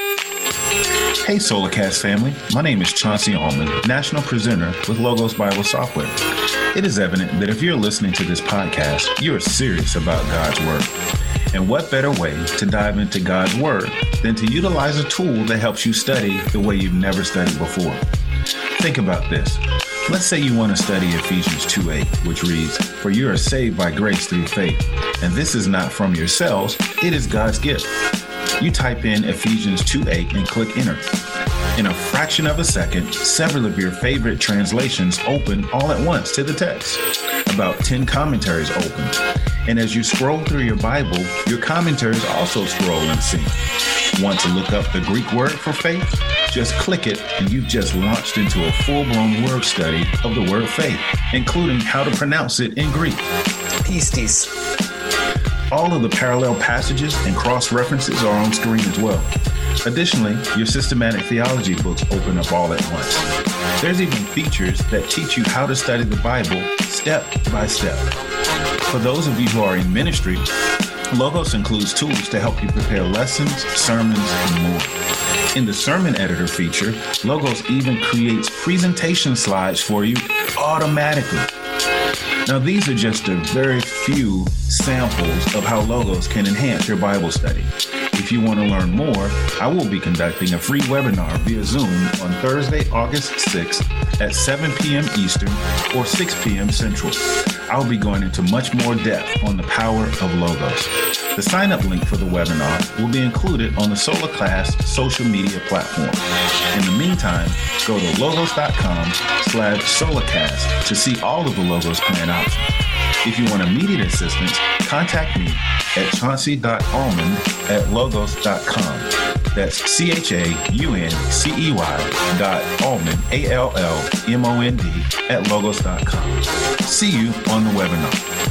Hey, Solarcast family. My name is Chauncey Allman, National Presenter with Logos Bible Software. It is evident that if you're listening to this podcast, you are serious about God's Word. And what better way to dive into God's Word than to utilize a tool that helps you study the way you've never studied before? Think about this. Let's say you want to study Ephesians two eight, which reads, "For you are saved by grace through faith, and this is not from yourselves, it is God's gift." You type in Ephesians two eight and click enter. In a fraction of a second, several of your favorite translations open all at once to the text. About ten commentaries open. And as you scroll through your Bible, your commentaries also scroll in sync. Want to look up the Greek word for faith? Just click it and you've just launched into a full-blown word study of the word faith, including how to pronounce it in Greek. Pistis. All of the parallel passages and cross-references are on screen as well. Additionally, your systematic theology books open up all at once. There's even features that teach you how to study the Bible step by step. For those of you who are in ministry, Logos includes tools to help you prepare lessons, sermons, and more. In the Sermon Editor feature, Logos even creates presentation slides for you automatically. Now, these are just a very few samples of how Logos can enhance your Bible study. If you want to learn more, I will be conducting a free webinar via Zoom on Thursday, August sixth at seven p.m. Eastern or six p.m. Central. I'll be going into much more depth on the power of Logos. The sign-up link for the webinar will be included on the Solarcast social media platform. In the meantime, go to logos.com slash Solarcast to see all of the Logos plan options. If you want immediate assistance, contact me at chauncey.allman at logos dot com. That's C H A U N C E Y dot Allman, A L L M O N D, at logos dot com. See you on the webinar.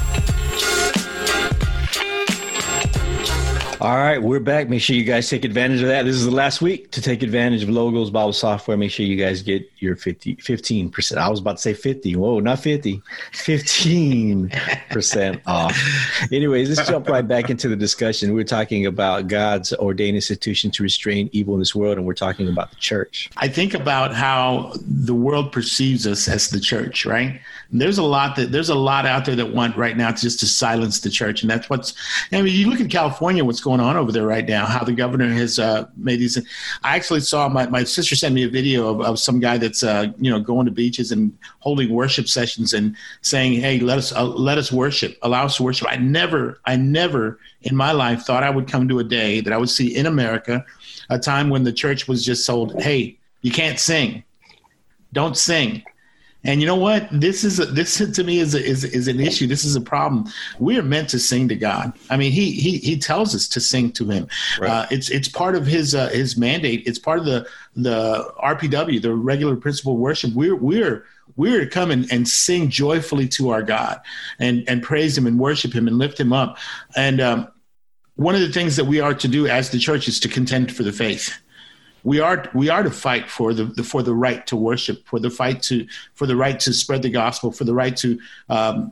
All right, we're back. Make sure you guys take advantage of that. This is the last week to take advantage of Logos Bible Software. Make sure you guys get your fifty, fifteen percent. I was about to say fifty. Whoa, not fifty. fifteen percent off. Anyways, let's jump right back into the discussion. We're talking about God's ordained institution to restrain evil in this world, and we're talking about the church. I think about how the world perceives us as the church, right? And there's a lot that there's a lot out there that want right now just to silence the church, and that's what's. I mean, you look at California, what's going on over there right now? How the governor has uh, made these. I actually saw my my sister sent me a video of, of some guy that's uh, you know going to beaches and holding worship sessions and saying, "Hey, let us uh, let us worship, allow us to worship." I never, I never in my life thought I would come to a day that I would see in America a time when the church was just told, "Hey, you can't sing, don't sing." And you know what? This is a, this to me is a, is is an issue. This is a problem. We are meant to sing to God. I mean, he he he tells us to sing to Him. Right. Uh, it's it's part of His uh, His mandate. It's part of the the R P W, the regular principle of worship. We're we're we're to come and, and sing joyfully to our God and and praise Him and worship Him and lift Him up. And um, one of the things that we are to do as the church is to contend for the faith. We are we are to fight for the, the for the right to worship, for the fight to for the right to spread the gospel, for the right to um,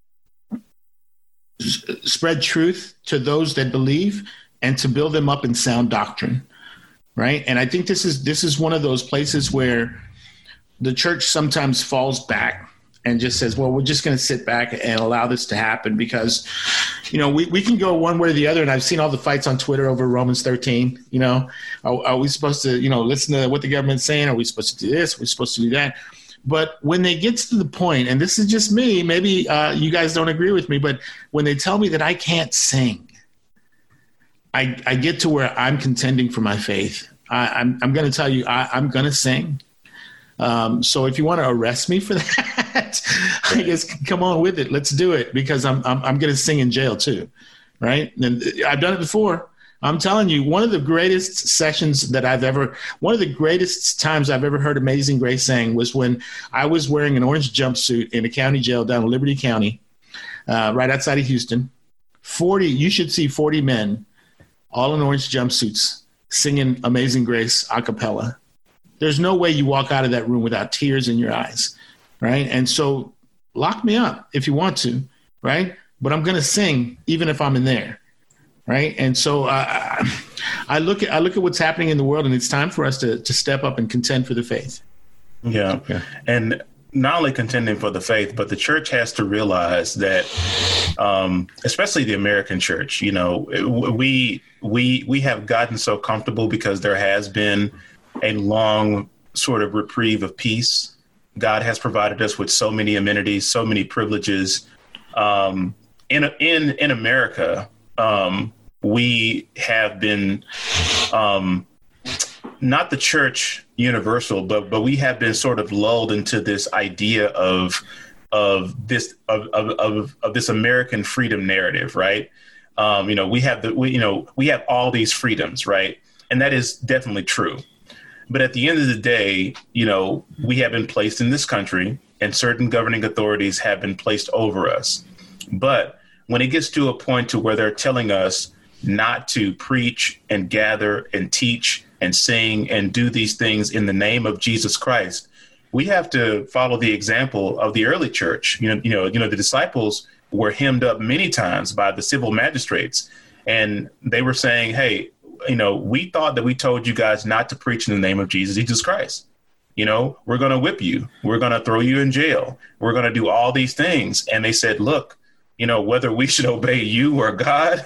s- spread truth to those that believe, and to build them up in sound doctrine, right? And I think this is this is one of those places where the church sometimes falls back and just says, well, we're just going to sit back and allow this to happen because, you know, we, we can go one way or the other. And I've seen all the fights on Twitter over Romans thirteen. You know, are, are we supposed to, you know, listen to what the government's saying? Are we supposed to do this? Are we supposed to do that? But when they get to the point, and this is just me, maybe uh, you guys don't agree with me, but when they tell me that I can't sing, I, I get to where I'm contending for my faith. I, I'm, I'm going to tell you, I, I'm going to sing. Um, so if you want to arrest me for that, I guess come on with it. Let's do it because I'm I'm, I'm going to sing in jail too, right? And I've done it before. I'm telling you, one of the greatest sessions that I've ever, one of the greatest times I've ever heard Amazing Grace sang was when I was wearing an orange jumpsuit in a county jail down in Liberty County, uh, right outside of Houston. forty, you should see forty men, all in orange jumpsuits, singing Amazing Grace a cappella. There's no way you walk out of that room without tears in your eyes, right? And so lock me up if you want to, right? But I'm going to sing even if I'm in there, right? And so uh, I look at I look at what's happening in the world, and it's time for us to to step up and contend for the faith. Yeah, yeah. And not only contending for the faith, but the church has to realize that, um, especially the American church, you know, we we we have gotten so comfortable because there has been a long sort of reprieve of peace. God has provided us with so many amenities, so many privileges. Um, in in in America, um, we have been um, not the church universal, but but we have been sort of lulled into this idea of of this of of of, of this American freedom narrative, right? Um, you know, we have the we, you know we have all these freedoms, right? And that is definitely true. But at the end of the day, you know, we have been placed in this country and certain governing authorities have been placed over us. But when it gets to a point to where they're telling us not to preach and gather and teach and sing and do these things in the name of Jesus Christ, we have to follow the example of the early church. You know, you know, you know, the disciples were hemmed up many times by the civil magistrates, and they were saying, hey, you know, we thought that we told you guys not to preach in the name of Jesus, Jesus Christ. You know, we're going to whip you. We're going to throw you in jail. We're going to do all these things. And they said, look, you know, whether we should obey you or God,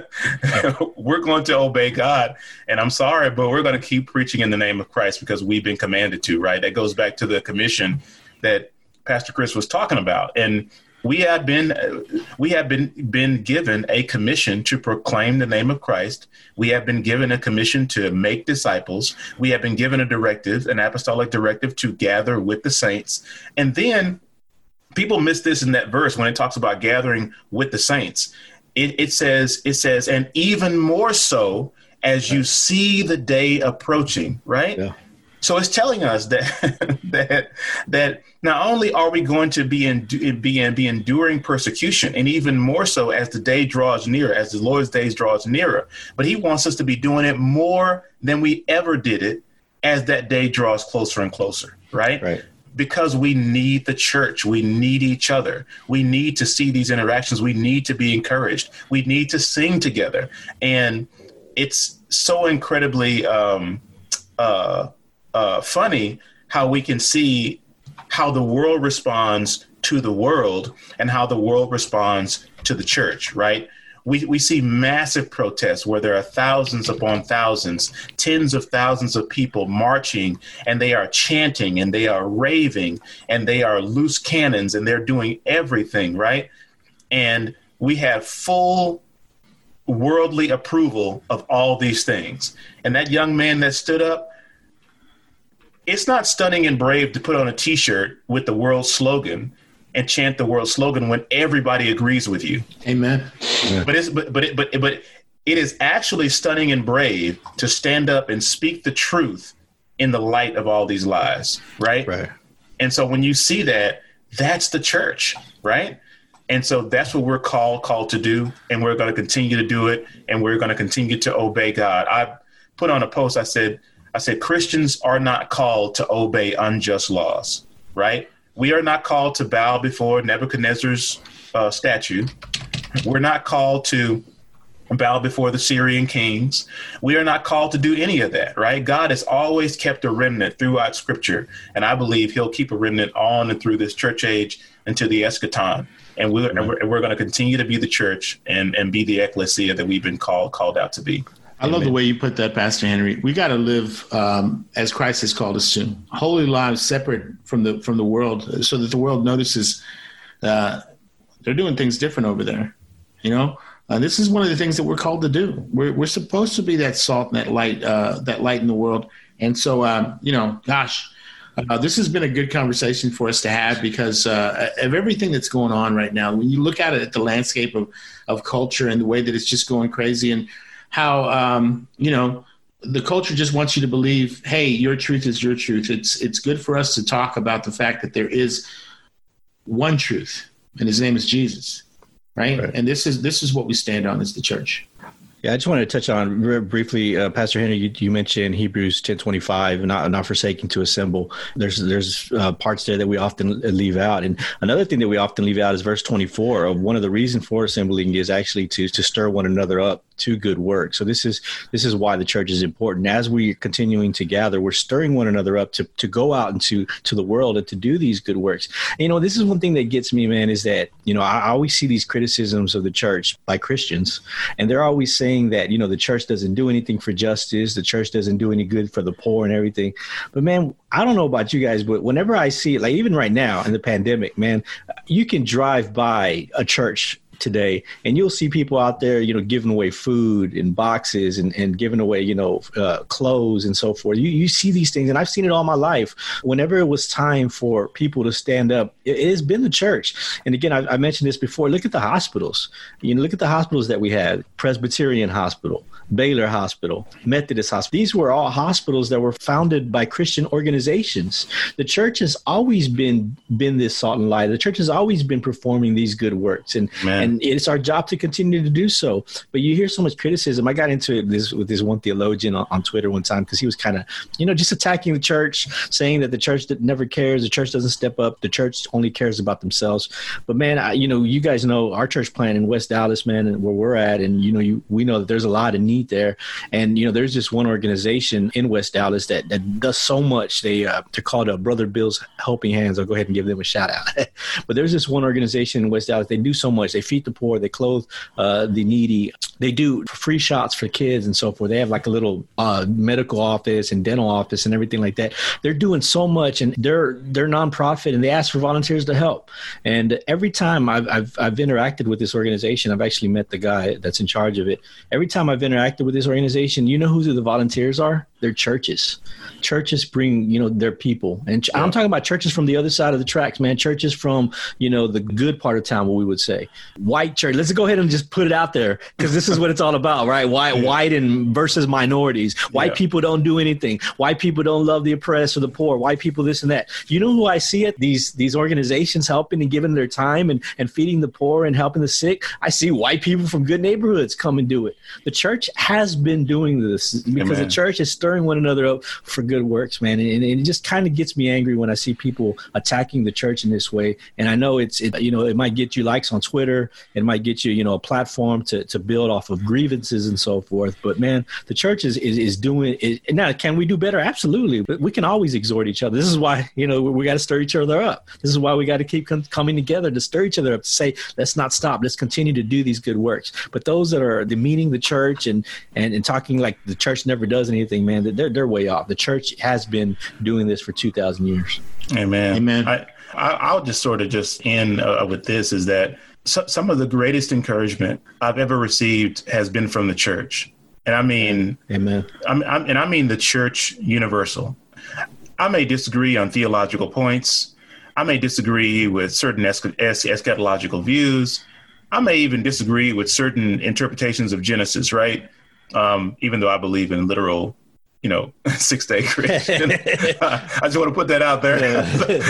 we're going to obey God. And I'm sorry, but we're going to keep preaching in the name of Christ because we've been commanded to. Right. That goes back to the commission that Pastor Chris was talking about. And we have been we have been been given a commission to proclaim the name of Christ. We have been given a commission to make disciples. We have been given a directive, an apostolic directive to gather with the saints. And then people miss this in that verse when it talks about gathering with the saints. It, it says it says, and even more so as you see the day approaching. Right. Yeah. So it's telling us that that that not only are we going to be in be in, be enduring persecution, and even more so as the day draws nearer, as the Lord's days draws nearer, but He wants us to be doing it more than we ever did it as that day draws closer and closer, right? Right. Because we need the church, we need each other, we need to see these interactions, we need to be encouraged, we need to sing together, and it's so incredibly. Um, uh, Uh, funny how we can see how the world responds to the world and how the world responds to the church, right? We we see massive protests where there are thousands upon thousands, tens of thousands of people marching, and they are chanting and they are raving and they are loose cannons and they're doing everything, right? And we have full worldly approval of all these things. And that young man that stood up, it's not stunning and brave to put on a T-shirt with the world slogan and chant the world slogan when everybody agrees with you. Amen. Yeah. But it's but but it, but but it is actually stunning and brave to stand up and speak the truth in the light of all these lies, right? Right. And so when you see that, that's the church, right? And so that's what we're called called to do, and we're going to continue to do it, and we're going to continue to obey God. I put on a post. I said. I said, Christians are not called to obey unjust laws, right? We are not called to bow before Nebuchadnezzar's uh, statue. We're not called to bow before the Syrian kings. We are not called to do any of that, right? God has always kept a remnant throughout Scripture, and I believe he'll keep a remnant on and through this church age until the eschaton. And we're, mm-hmm. and we're, we're going to continue to be the church and, and be the ecclesia that we've been called called out to be. I love Amen. The way you put that, Pastor Henry. We got to live um, as Christ has called us to, holy lives separate from the from the world, so that the world notices uh, they're doing things different over there. You know, uh, this is one of the things that we're called to do. We're we're supposed to be that salt and that light, uh, that light in the world. And so, um, you know, gosh, uh, this has been a good conversation for us to have because uh, of everything that's going on right now. When you look at it, at the landscape of of culture and the way that it's just going crazy, and how, um, you know, the culture just wants you to believe, hey, your truth is your truth. It's it's good for us to talk about the fact that there is one truth, and his name is Jesus, right? right. And this is this is what we stand on as the church. Yeah, I just wanted to touch on very briefly, uh, Pastor Henry, you, you mentioned Hebrews ten twenty-five, not not forsaking to assemble. There's there's uh, parts there that we often leave out. And another thing that we often leave out is verse twenty-four. Of one of the reasons for assembling is actually to to stir one another up to good work. So this is this is why the church is important. As we're continuing to gather, we're stirring one another up to to go out into to the world and to do these good works. And, you know, this is one thing that gets me, man, is that, you know, I, I always see these criticisms of the church by Christians, and they're always saying that, you know, the church doesn't do anything for justice. The church doesn't do any good for the poor and everything. But, man, I don't know about you guys, but whenever I see it, like even right now in the pandemic, man, you can drive by a church today and you'll see people out there, you know, giving away food in boxes and, and giving away, you know, uh, clothes and so forth. You, you see these things, and I've seen it all my life. Whenever it was time for people to stand up, it, it has been the church. And again, I, I mentioned this before. Look at the hospitals. You know, look at the hospitals that we had. Presbyterian Hospital, Baylor Hospital, Methodist Hospital. These were all hospitals that were founded by Christian organizations. The church has always been been this salt and light. The church has always been performing these good works, and Man. and it's our job to continue to do so. But you hear so much criticism. I got into this with this one theologian on, on Twitter one time because he was kind of, you know, just attacking the church, saying that the church that never cares, the church doesn't step up, the church only cares about themselves. But man, I, you know, you guys know our church plant in West Dallas, man, and where we're at, and you know, you we know that there's a lot of need there. And, you know, there's this one organization in West Dallas that, that does so much. They, uh, they're called uh, Brother Bill's Helping Hands. I'll go ahead and give them a shout out. But there's this one organization in West Dallas. They do so much. They feed the poor. They clothe uh, the needy. They do free shots for kids and so forth. They have like a little uh, medical office and dental office and everything like that. They're doing so much, and they're they're nonprofit, and they ask for volunteers to help. And every time I've, I've, I've interacted with this organization, I've actually met the guy that's in charge of it. Every time I've interacted with this organization, you know who the volunteers are? They're churches. Churches bring, you know, their people. And yeah. I'm talking about churches from the other side of the tracks, man. Churches from, you know, the good part of town, what we would say. White church. Let's go ahead and just put it out there, because this is what it's all about, right? White, yeah. white and versus minorities. White yeah. people don't do anything. White people don't love the oppressed or the poor. White people this and that. You know who I see at these these organizations helping and giving their time and, and feeding the poor and helping the sick? I see white people from good neighborhoods come and do it. The church has been doing this because Amen. The church is stirring one another up for good works, man. And, and it just kind of gets me angry when I see people attacking the church in this way. And I know it's, it, you know, it might get you likes on Twitter. It might get you, you know, a platform to, to build off of grievances and so forth. But man, the church is, is, is doing it. Now, can we do better? Absolutely. But we can always exhort each other. This is why, you know, we, we got to stir each other up. This is why we got to keep com- coming together to stir each other up, to say, let's not stop. Let's continue to do these good works. But those that are demeaning the church and, and, and talking like the church never does anything, man, they're, they're way off. The church has been doing this for two thousand years. Amen. Amen. I, I, I'll just sort of just end uh, with this, is that so, some of the greatest encouragement I've ever received has been from the church. And I mean, Amen. I'm, I'm, and I mean the church universal. I may disagree on theological points. I may disagree with certain es- es- eschatological views. I may even disagree with certain interpretations of Genesis, right? Um, even though I believe in literal, you know, six-day creation. I just want to put that out there.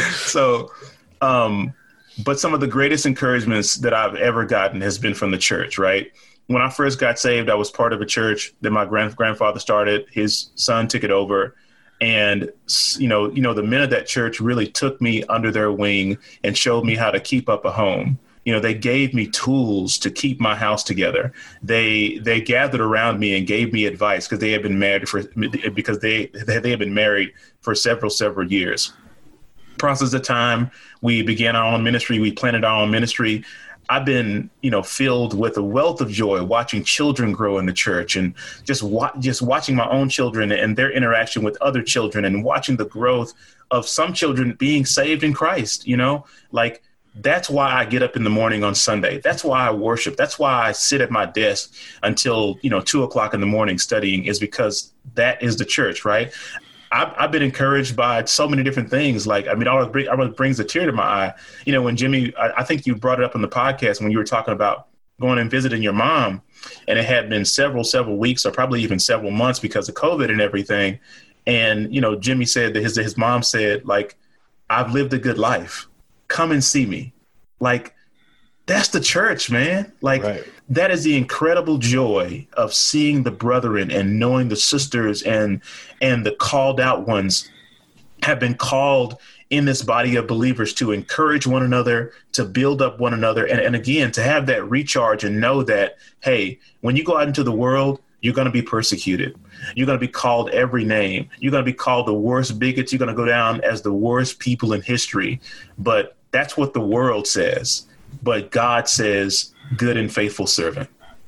so, um, but some of the greatest encouragements that I've ever gotten has been from the church, right? When I first got saved, I was part of a church that my grand- grandfather started. His son took it over. And, you know, you know, the men of that church really took me under their wing and showed me how to keep up a home. You know, they gave me tools to keep my house together. They they gathered around me and gave me advice because they had been married for because they they had been married for several several years. Process of time, we began our own ministry. We planted our own ministry. I've been, you know, filled with a wealth of joy watching children grow in the church and just wa- just watching my own children and their interaction with other children and watching the growth of some children being saved in Christ. You know, like. That's why I get up in the morning on Sunday. That's why I worship. That's why I sit at my desk until, you know, two o'clock in the morning studying, is because that is the church, right? I've, I've been encouraged by so many different things. Like, I mean, all it, all it brings a tear to my eye. You know, when Jimmy, I, I think you brought it up on the podcast when you were talking about going and visiting your mom, and it had been several, several weeks or probably even several months because of COVID and everything. And, you know, Jimmy said that his, his mom said, like, I've lived a good life. Come and see me. Like, that's the church, man. Like, right. That is the incredible joy of seeing the brethren and knowing the sisters and and the called out ones have been called in this body of believers to encourage one another, to build up one another. And, and again, to have that recharge and know that, hey, when you go out into the world, you're going to be persecuted. You're going to be called every name. You're going to be called the worst bigots. You're going to go down as the worst people in history. But that's what the world says. But God says, good and faithful servant.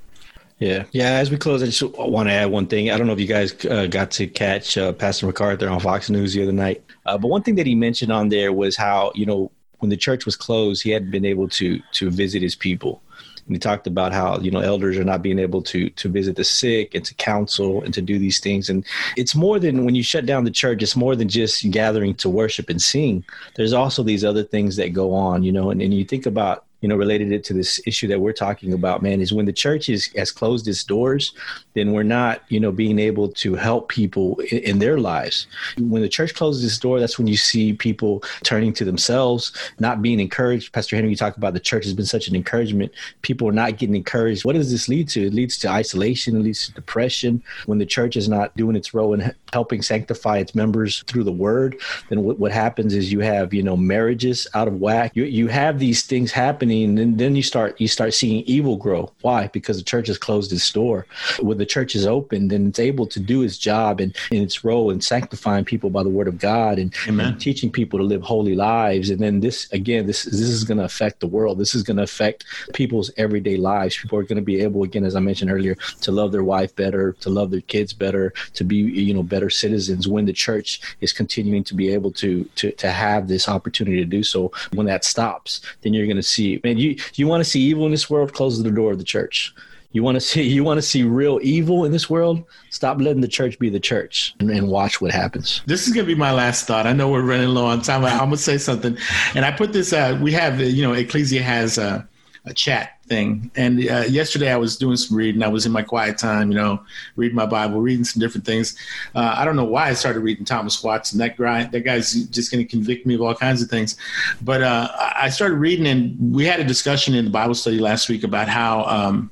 Yeah. Yeah. As we close, I just want to add one thing. I don't know if you guys uh, got to catch uh, Pastor MacArthur on Fox News the other night. Uh, but one thing that he mentioned on there was how, you know, when the church was closed, he hadn't been able to to visit his people. And he talked about how, you know, elders are not being able to to visit the sick and to counsel and to do these things. And it's more than, when you shut down the church, it's more than just gathering to worship and sing. There's also these other things that go on, you know, and, and you think about, you know, related it to this issue that we're talking about, man, is when the church is, has closed its doors, then we're not, you know, being able to help people in, in their lives. When the church closes its door, that's when you see people turning to themselves, not being encouraged. Pastor Henry, you talk about the church has been such an encouragement. People are not getting encouraged. What does this lead to? It leads to isolation. It leads to depression. When the church is not doing its role in helping sanctify its members through the word, then what, what happens is you have, you know, marriages out of whack. You, you have these things happening. And then, then you start you start seeing evil grow. Why? Because the church has closed its door. When the church is open, then it's able to do its job and, and its role in sanctifying people by the word of God and, and teaching people to live holy lives. And then this, again, this, this is going to affect the world. This is going to affect people's everyday lives. People are going to be able, again, as I mentioned earlier, to love their wife better, to love their kids better, to be, you know, better citizens when the church is continuing to be able to to, to have this opportunity to do so. When that stops, then you're going to see, man, you, you want to see evil in this world, close the door of the church. You want to see you want to see real evil in this world, stop letting the church be the church and, and watch what happens. This is going to be my last thought. I know we're running low on time. I'm going to say something. And I put this, uh, we have, you know, Ecclesia has a, a chat thing. And uh, yesterday I was doing some reading. I was in my quiet time, you know, reading my Bible, reading some different things. Uh, I don't know why I started reading Thomas Watson. That guy, that guy's just going to convict me of all kinds of things. But uh, I started reading, and we had a discussion in the Bible study last week about how um,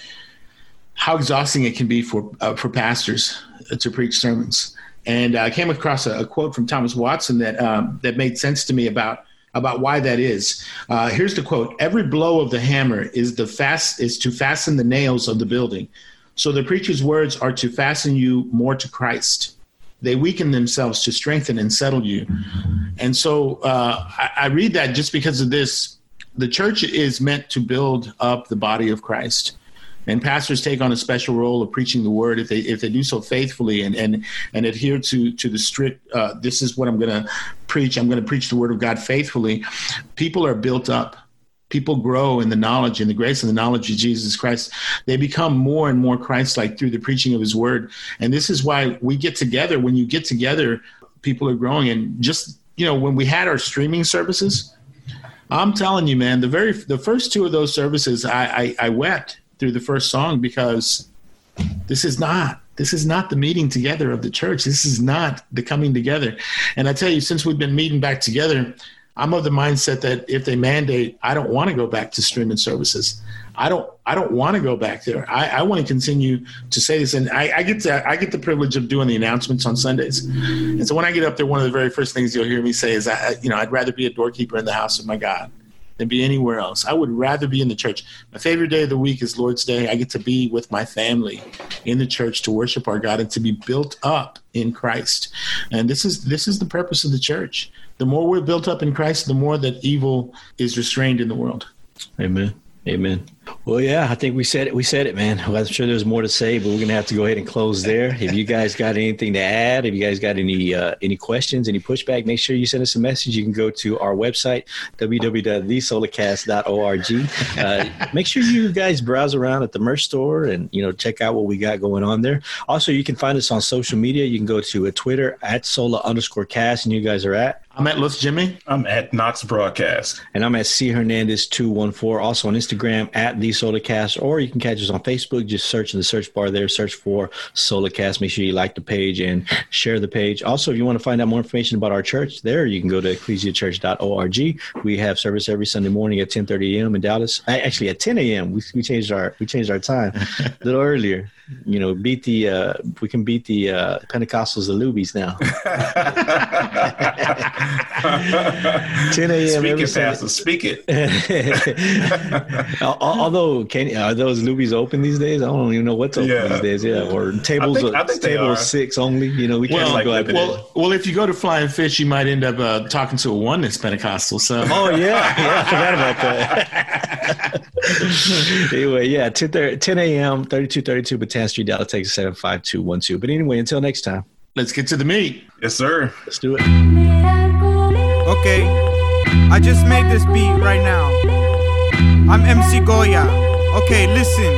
how exhausting it can be for uh, for pastors to preach sermons. And I came across a, a quote from Thomas Watson that um, that made sense to me about about why that is. Uh, here's the quote: "Every blow of the hammer is the fast is to fasten the nails of the building. So the preacher's words are to fasten you more to Christ. They weaken themselves to strengthen and settle you." And so uh, I, I read that just because of this. The church is meant to build up the body of Christ. And pastors take on a special role of preaching the word if they if they do so faithfully and and, and adhere to to the strict, uh, this is what I'm going to preach. I'm going to preach the word of God faithfully. People are built up. People grow in the knowledge and the grace and the knowledge of Jesus Christ. They become more and more Christ-like through the preaching of his word. And this is why we get together. When you get together, people are growing. And just, you know, when we had our streaming services, I'm telling you, man, the very the first two of those services, I, I, I wept through the first song, because this is not, this is not the meeting together of the church. This is not the coming together. And I tell you, since we've been meeting back together, I'm of the mindset that if they mandate, I don't want to go back to streaming services. I don't, I don't want to go back there. I, I want to continue to say this. And I, I get to, I get the privilege of doing the announcements on Sundays. And so when I get up there, one of the very first things you'll hear me say is, I, you know, I'd rather be a doorkeeper in the house of my God than be anywhere else. I would rather be in the church. My favorite day of the week is Lord's Day. I get to be with my family in the church to worship our God and to be built up in Christ. And this is this is the purpose of the church. The more we're built up in Christ, the more that evil is restrained in the world. Amen. Amen. Well, yeah, I think we said it. We said it, man. Well, I'm sure there's more to say, but we're going to have to go ahead and close there. If you guys got anything to add, if you guys got any uh, any questions, any pushback, make sure you send us a message. You can go to our website, w w w dot the solar cast dot org. Uh, make sure you guys browse around at the merch store and, you know, check out what we got going on there. Also, you can find us on social media. You can go to a Twitter at solar underscore cast, and you guys are at. I'm at Lutz Jimmy. I'm at Knox Broadcast. And I'm at C Hernandez two one four. Also on Instagram at The Solarcast, or you can catch us on Facebook. Just search in the search bar there. Search for Solarcast. Make sure you like the page and share the page. Also, if you want to find out more information about our church, there you can go to ecclesia church dot org. We have service every Sunday morning at ten thirty a.m. in Dallas. Actually, at ten a.m. We, we changed our we changed our time a little earlier. You know, beat the uh, we can beat the uh, Pentecostals, the Lubies now. ten a.m. Speak it, Pastor. Speak it. Although, can are those Lubies open these days? I don't even know what's open Yeah. these days. Yeah, or tables. I think- I think they table are. six only. You know, we can't Well, like go like up well, well, if you go to Flying Fish, you might end up uh, talking to a oneness Pentecostal. So, Oh yeah, yeah, I forgot about that. Anyway, yeah, ten a.m. thirty-two thirty-two Baton Street, Dallas, Texas seven five two one two. But anyway, until next time, let's get to the meat. Yes, sir. let's do it. Okay, I just made this beat right now. I'm M C Goya. Okay, listen.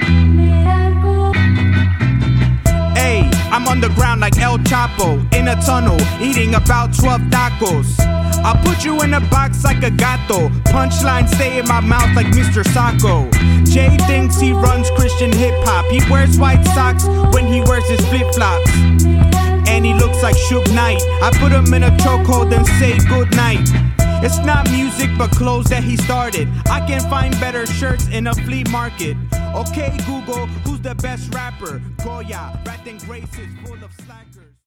Hey, I'm on the ground like El Chapo, in a tunnel, eating about twelve tacos. I'll put you in a box like a gato. Punchlines stay in my mouth like Mister Sacco. Jay thinks he runs Christian hip-hop. He wears white socks when he wears his flip-flops. And he looks like Suge Knight. I put him in a chokehold and say goodnight. It's not music but clothes that he started. I can find better shirts in a flea market. Okay, Google, who's the best rapper? Goya, Rat and Grace is full of slackers.